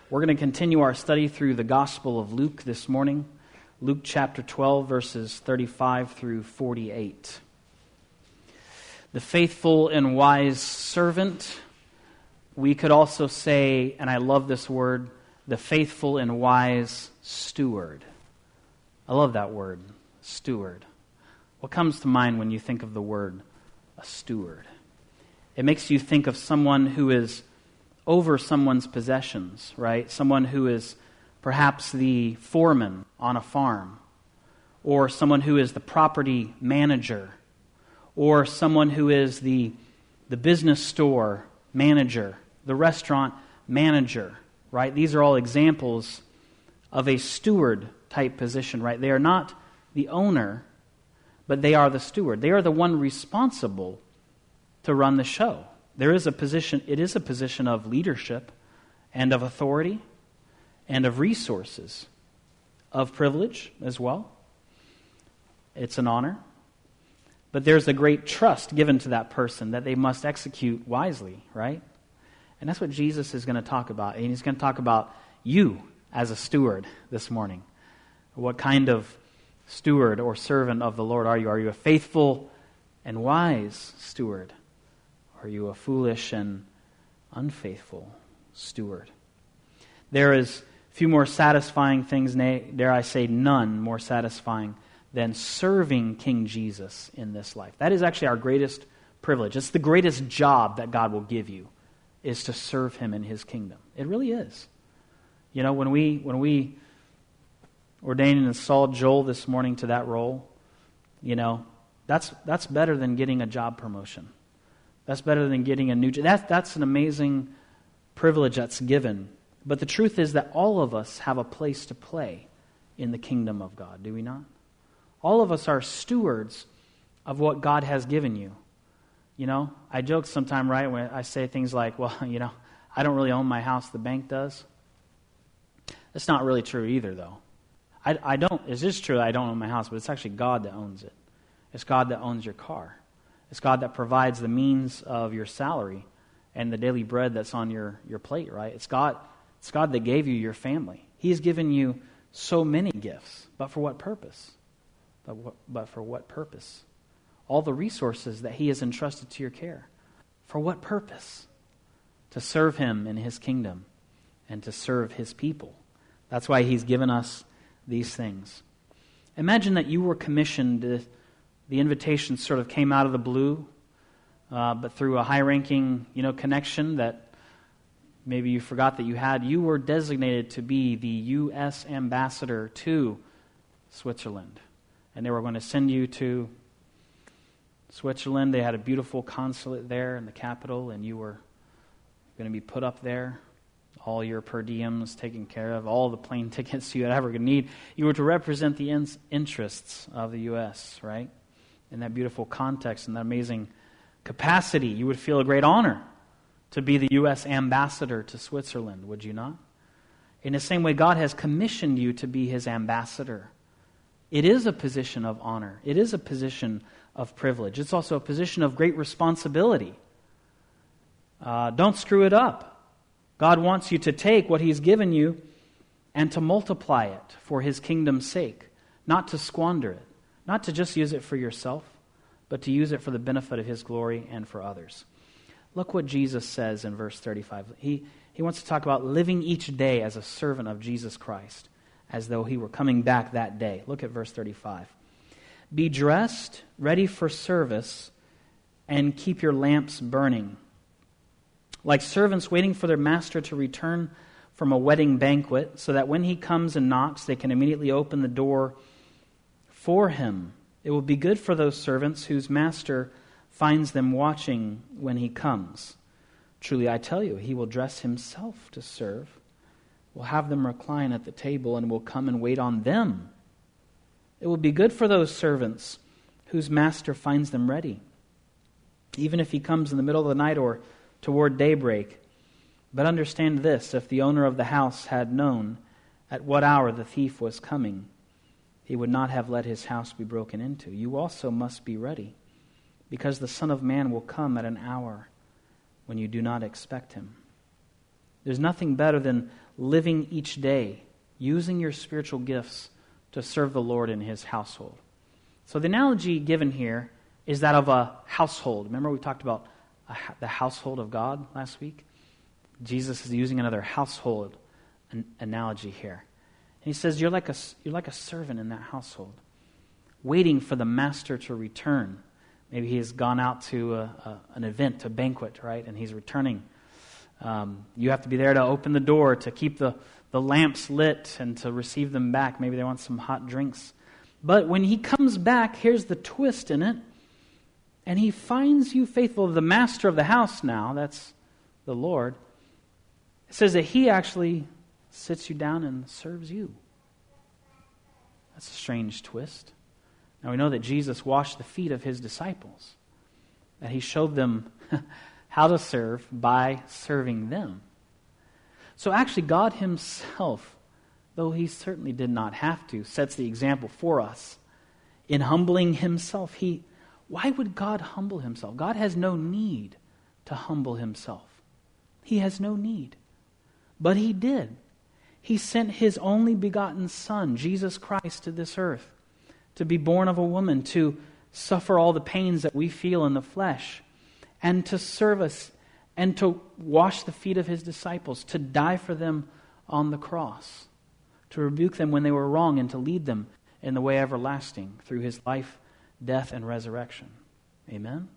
We're going to continue our study through the Gospel of Luke this morning. Luke chapter 12, verses 35 through 48. The faithful and wise servant. We could also say, and I love this word, the faithful and wise steward. I love that word, steward. What comes to mind when you think of the word a steward? It makes you think of someone who is over someone's possessions, right? Someone who is perhaps the foreman on a farm, or someone who is the property manager, or someone who is the business store manager, the restaurant manager, right? These are all examples of a steward type position, right? They are not the owner, but they are the steward. They are the one responsible to run the show. It is a position of leadership and of authority and of resources, of privilege as well. It's an honor. But there's a great trust given to that person that they must execute wisely, right? And that's what Jesus is going to talk about. And he's going to talk about you as a steward this morning. What kind of steward or servant of the Lord are you? Are you a faithful and wise steward? Are you a foolish and unfaithful steward? There is few more satisfying things, dare I say none more satisfying than serving King Jesus in this life. That is actually our greatest privilege. It's the greatest job that God will give you, is to serve Him in His kingdom. It really is. You know, when we ordained and installed Joel this morning to that role, you know, that's better than getting a job promotion. That's better than getting a new job. That's an amazing privilege that's given. But the truth is that all of us have a place to play in the kingdom of God, do we not? All of us are stewards of what God has given you. You know, I joke sometimes, right, when I say things like, well, you know, I don't really own my house, the bank does. That's not really true either, though. I don't, it is true I don't own my house, but it's actually God that owns it. It's God that owns your car. It's God that provides the means of your salary and the daily bread that's on your plate, right? It's God that gave you your family. He has given you so many gifts, but for what purpose? But for what purpose? All the resources that He has entrusted to your care. For what purpose? To serve Him in His kingdom and to serve His people. That's why He's given us these things. Imagine that you were commissioned. The invitation sort of came out of the blue, but through a high-ranking, connection that maybe you forgot that you had. You were designated to be the U.S. ambassador to Switzerland. And they were going to send you to Switzerland. They had a beautiful consulate there in the capital, and you were going to be put up there. All your per diems taken care of, all the plane tickets you ever could need. You were to represent the interests of the U.S., right? In that beautiful context and that amazing capacity, you would feel a great honor to be the U.S. ambassador to Switzerland, would you not? In the same way, God has commissioned you to be His ambassador. It is a position of honor. It is a position of privilege. It's also a position of great responsibility. Don't screw it up. God wants you to take what He's given you and to multiply it for His kingdom's sake, not to squander it. Not to just use it for yourself, but to use it for the benefit of His glory and for others. Look what Jesus says in verse 35. He wants to talk about living each day as a servant of Jesus Christ, as though He were coming back that day. Look at verse 35. Be dressed, ready for service, and keep your lamps burning. Like servants waiting for their master to return from a wedding banquet, so that when he comes and knocks, they can immediately open the door for him. It will be good for those servants whose master finds them watching when he comes. Truly, I tell you, he will dress himself to serve, will have them recline at the table, and will come and wait on them. It will be good for those servants whose master finds them ready, even if he comes in the middle of the night or toward daybreak. But understand this, if the owner of the house had known at what hour the thief was coming, he would not have let his house be broken into. You also must be ready, because the Son of Man will come at an hour when you do not expect Him. There's nothing better than living each day, using your spiritual gifts to serve the Lord in his household. So the analogy given here is that of a household. Remember we talked about the household of God last week? Jesus is using another household analogy here. And he says you're like a servant in that household, waiting for the master to return. Maybe he has gone out to an event, a banquet, right? And he's returning. You have to be there to open the door, to keep the lamps lit, and to receive them back. Maybe they want some hot drinks. But when he comes back, here's the twist in it. And he finds you faithful. The master of the house now, that's the Lord, it says that he actually sits you down and serves you. That's a strange twist. Now we know that Jesus washed the feet of his disciples, that he showed them how to serve by serving them. So actually God himself, though he certainly did not have to, sets the example for us in humbling himself. Why would God humble himself? God has no need to humble himself. He has no need. But he did. He sent his only begotten Son, Jesus Christ, to this earth to be born of a woman, to suffer all the pains that we feel in the flesh, and to serve us, and to wash the feet of his disciples, to die for them on the cross, to rebuke them when they were wrong, and to lead them in the way everlasting through his life, death, and resurrection. Amen?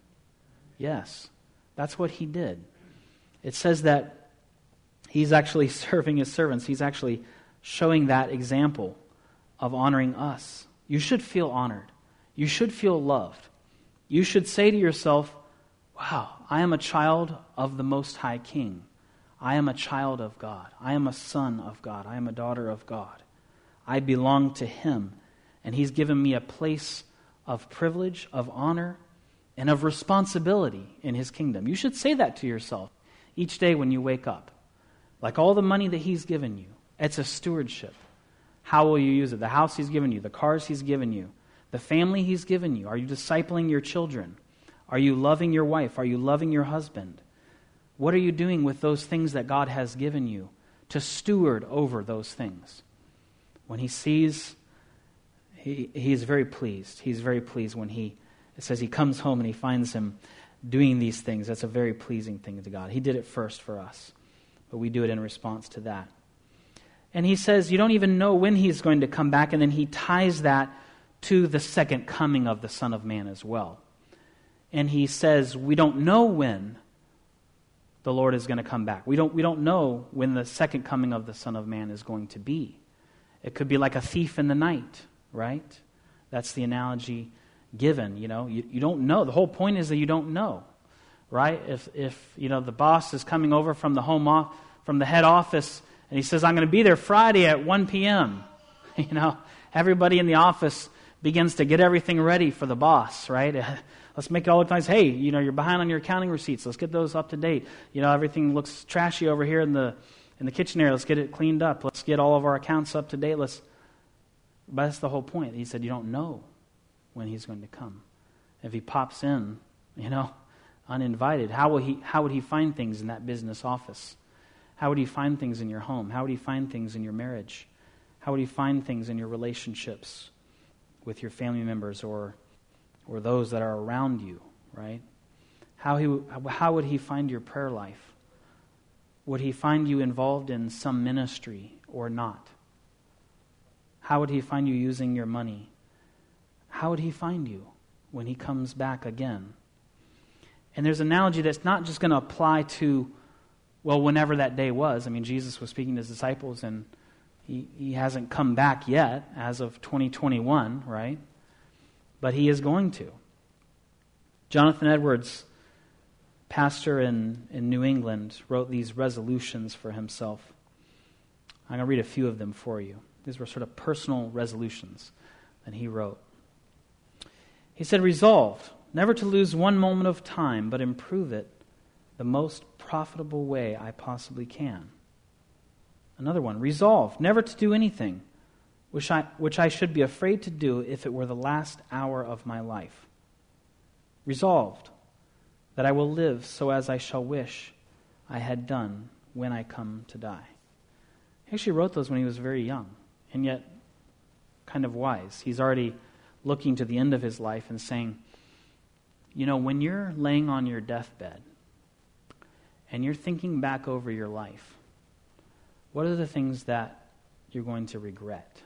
Yes, that's what he did. It says that he's actually serving his servants. He's actually showing that example of honoring us. You should feel honored. You should feel loved. You should say to yourself, wow, I am a child of the Most High King. I am a child of God. I am a son of God. I am a daughter of God. I belong to him, and he's given me a place of privilege, of honor, and of responsibility in his kingdom. You should say that to yourself each day when you wake up. Like all the money that he's given you, it's a stewardship. How will you use it? The house he's given you, the cars he's given you, the family he's given you. Are you discipling your children? Are you loving your wife? Are you loving your husband? What are you doing with those things that God has given you to steward over those things? When he sees, he is very pleased. He's very pleased when it says he comes home and he finds him doing these things. That's a very pleasing thing to God. He did it first for us, but we do it in response to that. And he says you don't even know when he's going to come back, and then he ties that to the second coming of the Son of Man as well. And he says we don't know when the Lord is going to come back. We don't know when the second coming of the Son of Man is going to be. It could be like a thief in the night, right? That's the analogy given. You don't know. The whole point is that you don't know, right? If the boss is coming over from the head office, and he says, I'm going to be there Friday at 1 p.m. Everybody in the office begins to get everything ready for the boss, right? Let's make it all the time. Hey, you're behind on your accounting receipts. Let's get those up to date. Everything looks trashy over here in the kitchen area. Let's get it cleaned up. Let's get all of our accounts up to date. But that's the whole point. He said, you don't know when he's going to come. If he pops in, uninvited, how would he find things in that business office? How would he find things in your home? How would he find things in your marriage? How would he find things in your relationships with your family members or those that are around you, right? How would he find your prayer life? Would he find you involved in some ministry or not? How would he find you using your money? How would he find you when he comes back again? And there's an analogy that's not just going to apply to whenever that day was. Jesus was speaking to his disciples, and he hasn't come back yet as of 2021, right? But he is going to. Jonathan Edwards, pastor in New England, wrote these resolutions for himself. I'm going to read a few of them for you. These were sort of personal resolutions that he wrote. He said, resolved never to lose one moment of time, but improve it the most profitable way I possibly can. Another one, resolved never to do anything which I should be afraid to do if it were the last hour of my life. Resolved that I will live so as I shall wish I had done when I come to die. He actually wrote those when he was very young, and yet kind of wise. He's already looking to the end of his life and saying, when you're laying on your deathbed and you're thinking back over your life, what are the things that you're going to regret?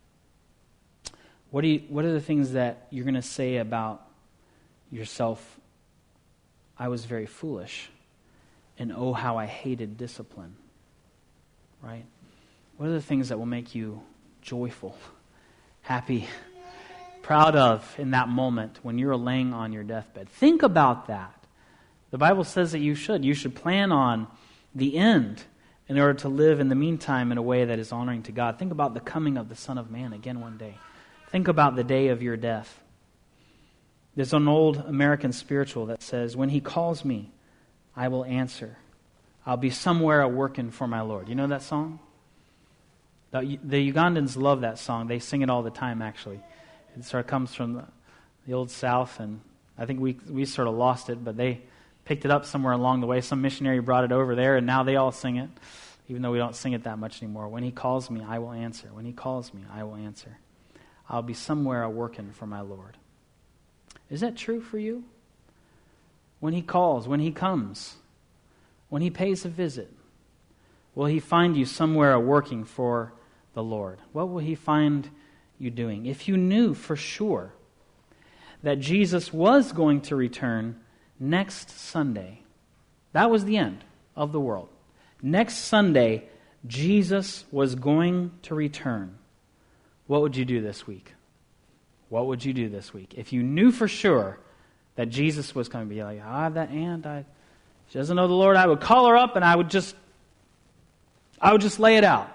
What are the things that you're going to say about yourself? I was very foolish, and oh, how I hated discipline, right? What are the things that will make you joyful, happy, proud of in that moment when you're laying on your deathbed? Think about that. The Bible says that you should. You should plan on the end in order to live in the meantime in a way that is honoring to God. Think about the coming of the Son of Man again one day. Think about the day of your death. There's an old American spiritual that says, when he calls me, I will answer. I'll be somewhere a working for my Lord. You know that song? The Ugandans love that song. They sing it all the time, actually. It sort of comes from the old South, and I think we sort of lost it, but they picked it up somewhere along the way. Some missionary brought it over there, and now they all sing it, even though we don't sing it that much anymore. When he calls me, I will answer. When he calls me, I will answer. I'll be somewhere a working for my Lord. Is that true for you? When he calls, when he comes, when he pays a visit, will he find you somewhere a working for the Lord? What will he find you doing? If you knew for sure that Jesus was going to return next Sunday, that was the end of the world. Next Sunday, Jesus was going to return. What would you do this week? What would you do this week? If you knew for sure that Jesus was coming, be like, I have that aunt, she doesn't know the Lord, I would call her up and I would just lay it out.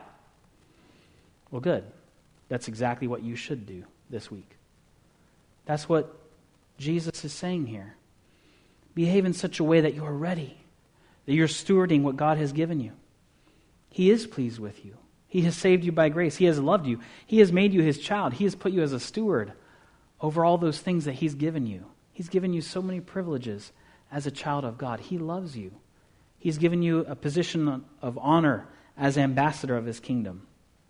Well, good. That's exactly what you should do this week. That's what Jesus is saying here. Behave in such a way that you are ready, that you're stewarding what God has given you. He is pleased with you. He has saved you by grace. He has loved you. He has made you his child. He has put you as a steward over all those things that he's given you. He's given you so many privileges as a child of God. He loves you. He's given you a position of honor as ambassador of his kingdom.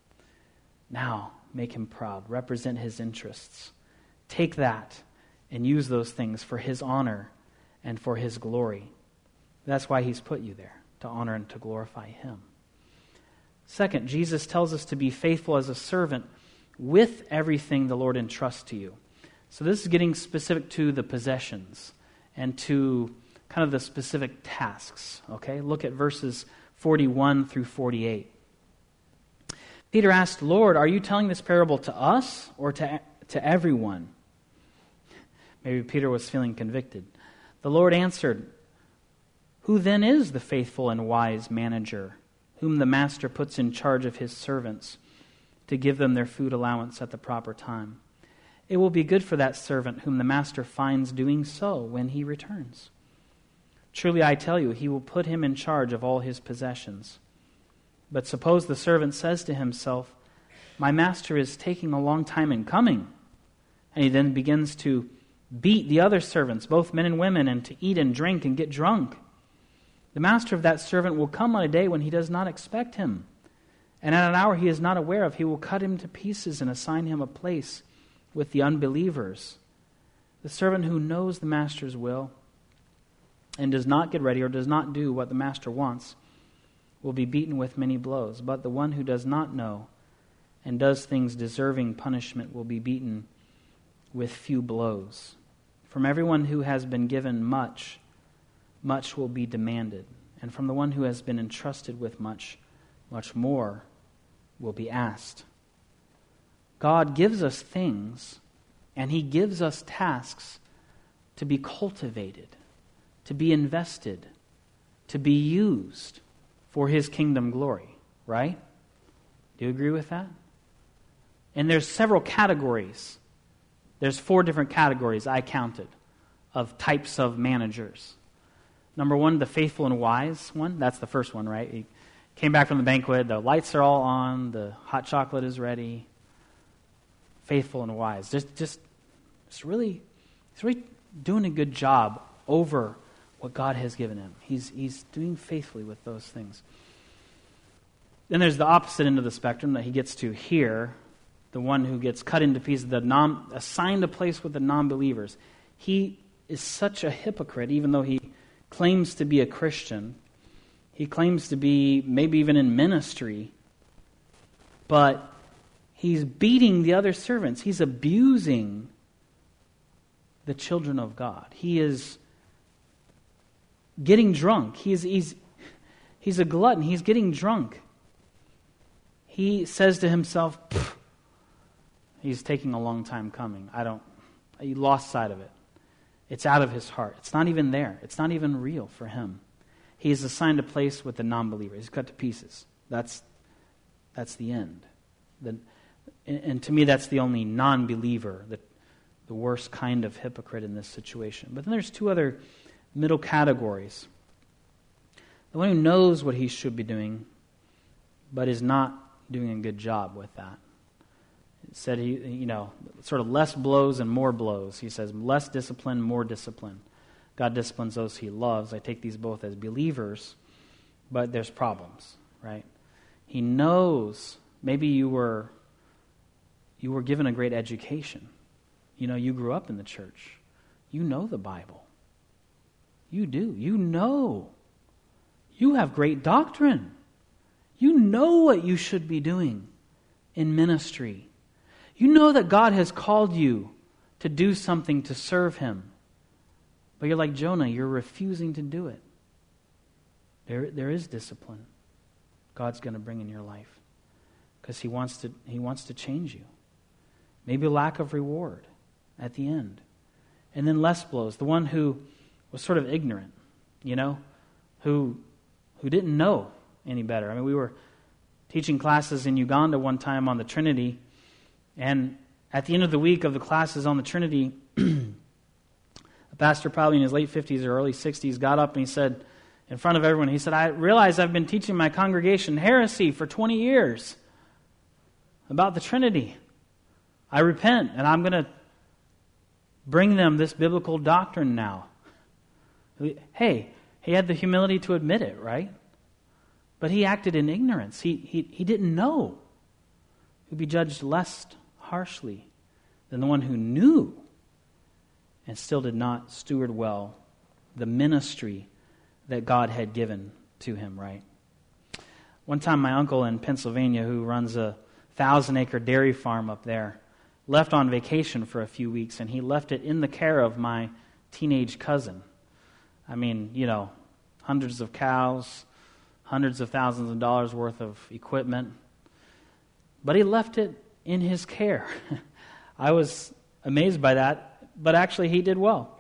Now, make him proud. Represent his interests. Take that and use those things for his honor and for his glory. That's why he's put you there, to honor and to glorify him. Second, Jesus tells us to be faithful as a servant with everything the Lord entrusts to you. So this is getting specific to the possessions and to kind of the specific tasks. Okay, look at verses 41 through 48. Peter asked, Lord, are you telling this parable to us or to everyone? Maybe Peter was feeling convicted. The Lord answered, who then is the faithful and wise manager, whom the master puts in charge of his servants to give them their food allowance at the proper time? It will be good for that servant whom the master finds doing so when he returns. Truly I tell you, he will put him in charge of all his possessions. But suppose the servant says to himself, my master is taking a long time in coming, and he then begins to beat the other servants, both men and women, and to eat and drink and get drunk. The master of that servant will come on a day when he does not expect him, and at an hour he is not aware of. He will cut him to pieces and assign him a place with the unbelievers. The servant who knows the master's will and does not get ready or does not do what the master wants will be beaten with many blows. But the one who does not know and does things deserving punishment will be beaten with few blows. From everyone who has been given much, much will be demanded. And from the one who has been entrusted with much, much more will be asked. God gives us things, and he gives us tasks to be cultivated, to be invested, to be used for his kingdom glory, right? Do you agree with that? And there's several categories. There's 4 different categories I counted of types of managers. Number 1, the faithful and wise one. That's the first one, right? He came back from the banquet. The lights are all on. The hot chocolate is ready. Faithful and wise. Just really doing a good job over what God has given him. He's doing faithfully with those things. Then there's the opposite end of the spectrum that he gets to here, the one who gets cut into pieces, assigned a place with the non-believers. He is such a hypocrite, even though he claims to be a Christian. He claims to be maybe even in ministry, but he's beating the other servants. He's abusing the children of God. He is getting drunk. He's a glutton. He's getting drunk. He says to himself, he's taking a long time coming. He lost sight of it. It's out of his heart. It's not even there. It's not even real for him. He is assigned a place with the non-believer. He's cut to pieces. That's the end. And to me, that's the only non-believer, the worst kind of hypocrite in this situation. But then there's two other middle categories. The one who knows what he should be doing, but is not doing a good job with that. It said sort of less blows and more blows. He says less discipline, more discipline. God disciplines those he loves. I take these both as believers, but there's problems, right? He knows. Maybe you were given a great education. You grew up in the church. You know the Bible. You do. You know. You have great doctrine. You know what you should be doing in ministry. You know that God has called you to do something to serve Him. But you're like Jonah, you're refusing to do it. There is discipline God's going to bring in your life because He wants to change you. Maybe a lack of reward at the end. And then less blows. The one who was sort of ignorant, who didn't know any better. I mean, we were teaching classes in Uganda one time on the Trinity, and at the end of the week of the classes on the Trinity, a pastor probably in his late 50s or early 60s got up and he said, in front of everyone, he said, I realize I've been teaching my congregation heresy for 20 years about the Trinity. I repent, and I'm going to bring them this biblical doctrine now. Hey, he had the humility to admit it, right? But he acted in ignorance. He didn't know. He'd be judged less harshly than the one who knew and still did not steward well the ministry that God had given to him, right? One time my uncle in Pennsylvania, who runs a 1,000-acre dairy farm up there, left on vacation for a few weeks, and he left it in the care of my teenage cousin. I mean, hundreds of cows, hundreds of thousands of dollars worth of equipment. But he left it in his care. I was amazed by that, but actually he did well.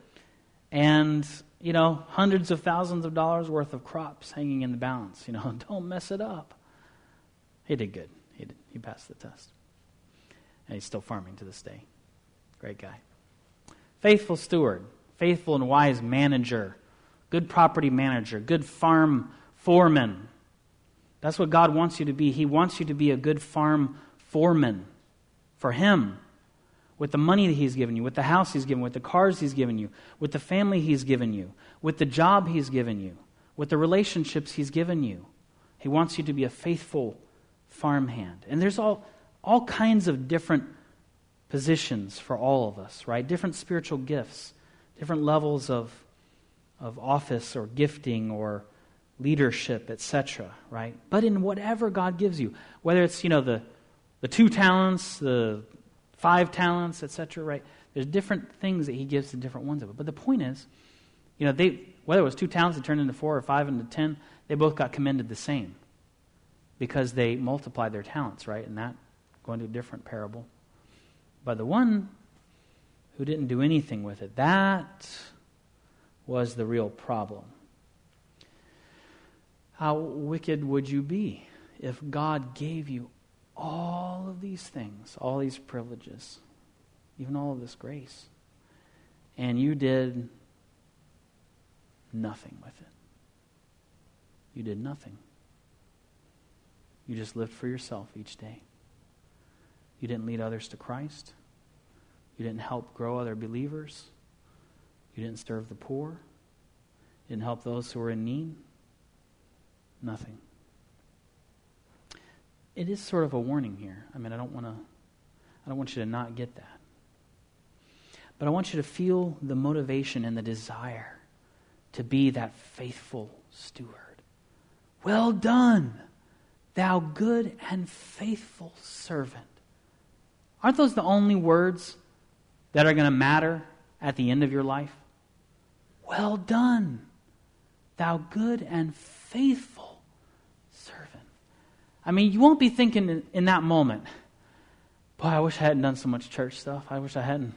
And, hundreds of thousands of dollars worth of crops hanging in the balance. Don't mess it up. He did good. He passed the test. And he's still farming to this day. Great guy. Faithful steward, faithful and wise manager, good property manager, good farm foreman. That's what God wants you to be. He wants you to be a good farm foreman for Him, with the money that He's given you, with the house He's given, with the cars He's given you, with the family He's given you, with the job He's given you, with the relationships He's given you. He wants you to be a faithful farmhand. And there's all kinds of different positions for all of us, right? Different spiritual gifts, different levels of office or gifting or leadership, etc., right? But in whatever God gives you, whether it's, the 2 talents, the 5 talents, etc., right? There's different things that He gives to different ones of it. But the point is, whether it was 2 talents that turned into 4 or 5 into 10, they both got commended the same because they multiplied their talents, right? And that, going to a different parable. But the one who didn't do anything with it, that was the real problem. How wicked would you be if God gave you all of these things, all these privileges, even all of this grace, and you did nothing with it? You did nothing. You just lived for yourself each day. You didn't lead others to Christ. You didn't help grow other believers. You didn't serve the poor. You didn't help those who were in need. Nothing. it is sort of a warning here. I mean, I don't want you to not get that. But I want you to feel the motivation and the desire to be that faithful steward. Well done, thou good and faithful servant. Aren't those the only words that are going to matter at the end of your life? Well done, thou good and faithful servant. I mean, you won't be thinking in that moment, boy, I wish I hadn't done so much church stuff. I wish I hadn't.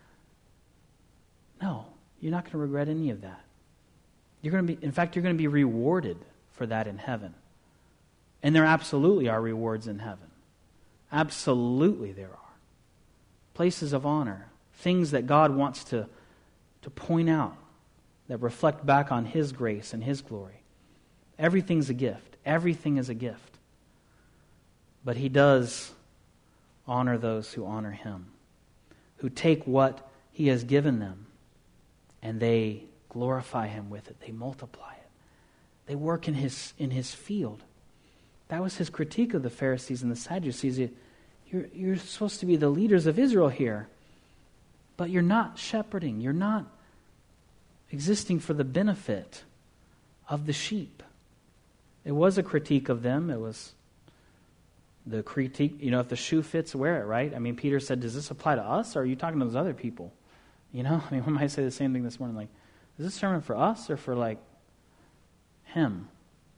No, you're not going to regret any of that. In fact, you're going to be rewarded for that in heaven. And there absolutely are rewards in heaven. Absolutely there are. Places of honor, things that God wants to point out that reflect back on His grace and His glory. Everything's a gift. Everything is a gift. But He does honor those who honor Him, who take what He has given them and they glorify Him with it. They multiply it. They work in His field. That was His critique of the Pharisees and the Sadducees. You're supposed to be the leaders of Israel here, but you're not shepherding. You're not existing for the benefit of the sheep. It was a critique of them. It was the critique, if the shoe fits, wear it, right? I mean, Peter said, does this apply to us, or are you talking to those other people? I mean, we might say the same thing this morning, like, is this sermon for us or for, like, him,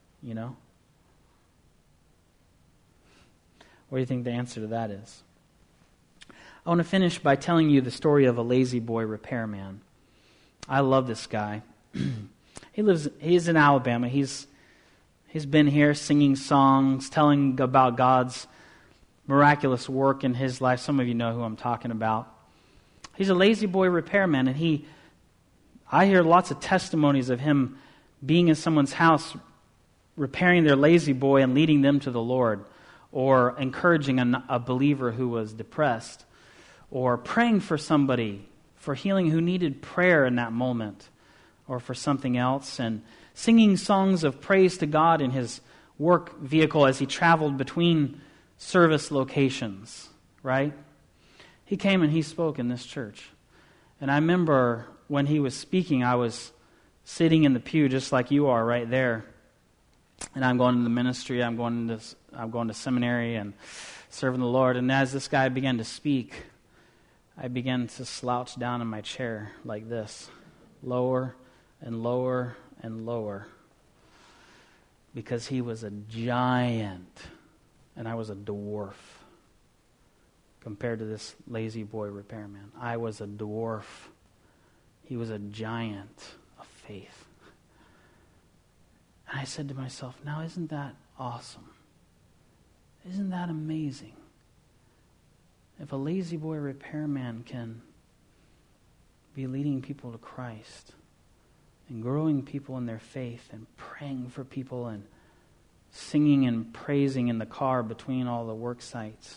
What do you think the answer to that is? I want to finish by telling you the story of a lazy boy repairman. I love this guy. He's in Alabama. He's been here singing songs, telling about God's miraculous work in his life. Some of you know who I'm talking about. He's a lazy boy repairman, and I hear lots of testimonies of him being in someone's house, repairing their lazy boy and leading them to the Lord, or encouraging a believer who was depressed, or praying for somebody for healing who needed prayer in that moment, or for something else, and singing songs of praise to God in his work vehicle as he traveled between service locations, right? He came and he spoke in this church. And I remember when he was speaking, I was sitting in the pew just like you are right there. And I'm going to the ministry, I'm going to seminary and serving the Lord. And as this guy began to speak, I began to slouch down in my chair like this, lower and lower and lower, because he was a giant and I was a dwarf compared to this lazy boy repairman. I was a dwarf. He was a giant of faith. And I said to myself, now isn't that awesome? Isn't that amazing? If a lazy boy repairman can be leading people to Christ and growing people in their faith and praying for people and singing and praising in the car between all the work sites,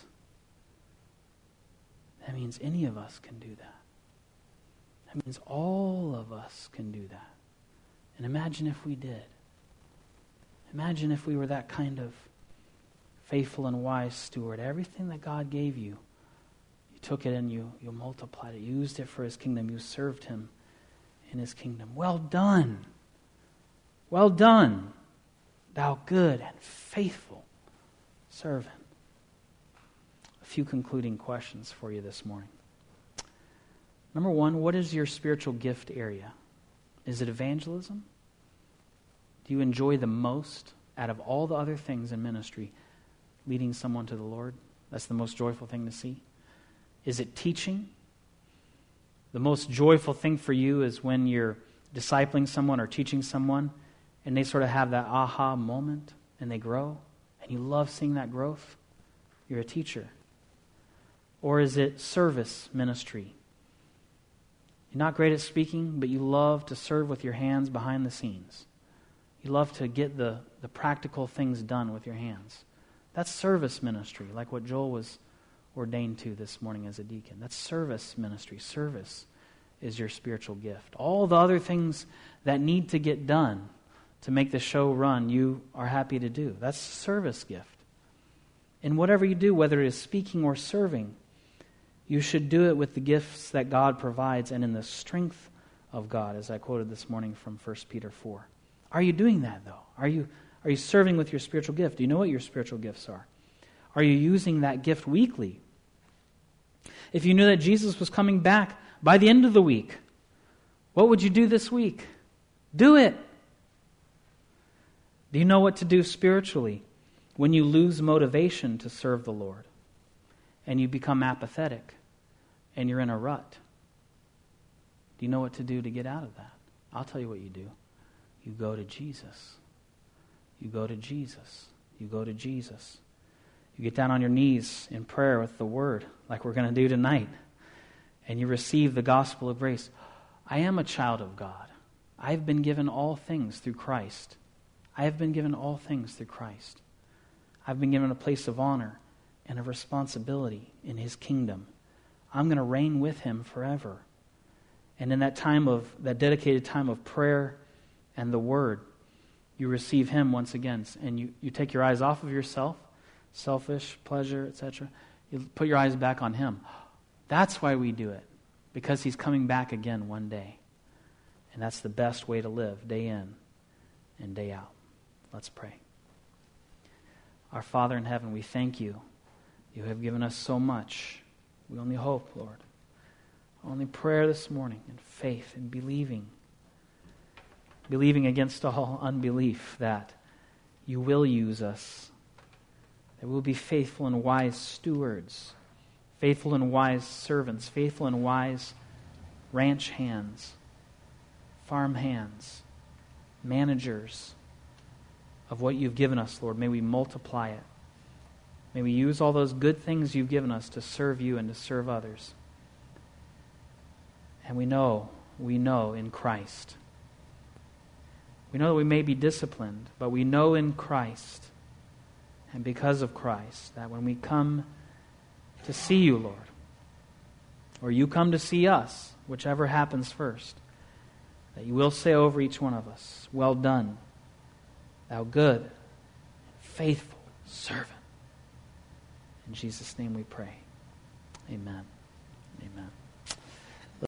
that means any of us can do that. That means all of us can do that. And imagine if we did. Imagine if we were that kind of faithful and wise steward. Everything that God gave you, you took it and you multiplied it. You used it for His kingdom. You served Him in His kingdom. Well done. Well done, thou good and faithful servant. A few concluding questions for you this morning. Number one, what is your spiritual gift area? Is it evangelism? Do you enjoy the most out of all the other things in ministry, leading someone to the Lord? That's the most joyful thing to see. Is it teaching? The most joyful thing for you is when you're discipling someone or teaching someone and they sort of have that aha moment and they grow and you love seeing that growth. You're a teacher. Or is it service ministry? You're not great at speaking, but you love to serve with your hands behind the scenes. You love to get the practical things done with your hands. That's service ministry, like what Joel was ordained to this morning as a deacon. That's service ministry. Service is your spiritual gift. All the other things that need to get done to make the show run, you are happy to do. That's a service gift. In whatever you do, whether it is speaking or serving, you should do it with the gifts that God provides and in the strength of God, as I quoted this morning from 1 Peter 4. Are you doing that, though? Are you serving with your spiritual gift? Do you know what your spiritual gifts are? Are you using that gift weekly? If you knew that Jesus was coming back by the end of the week, what would you do this week? Do it. Do you know what to do spiritually when you lose motivation to serve the Lord and you become apathetic and you're in a rut? Do you know what to do to get out of that? I'll tell you what you do. You go to Jesus. You go to Jesus. You go to Jesus. You get down on your knees in prayer with the Word, like we're going to do tonight, and you receive the gospel of grace. I am a child of God. I've been given all things through Christ. I have been given all things through Christ. I've been given a place of honor and of responsibility in His kingdom. I'm going to reign with Him forever. And in that dedicated time of prayer and the Word, you receive Him once again. And you take your eyes off of yourself, selfish, pleasure, etc. You put your eyes back on Him. That's why we do it. Because He's coming back again one day. And that's the best way to live, day in and day out. Let's pray. Our Father in heaven, we thank You. You have given us so much. We only hope, Lord. Only prayer this morning and faith and believing against all unbelief that You will use us, that we'll be faithful and wise stewards, faithful and wise servants, faithful and wise ranch hands, farm hands, managers of what You've given us, Lord. May we multiply it. May we use all those good things You've given us to serve You and to serve others. And we know in Christ. We know that we may be disciplined, but we know in Christ, and because of Christ, that when we come to see You, Lord, or You come to see us, whichever happens first, that You will say over each one of us, "Well done, thou good and faithful servant." In Jesus' name we pray. Amen. Amen.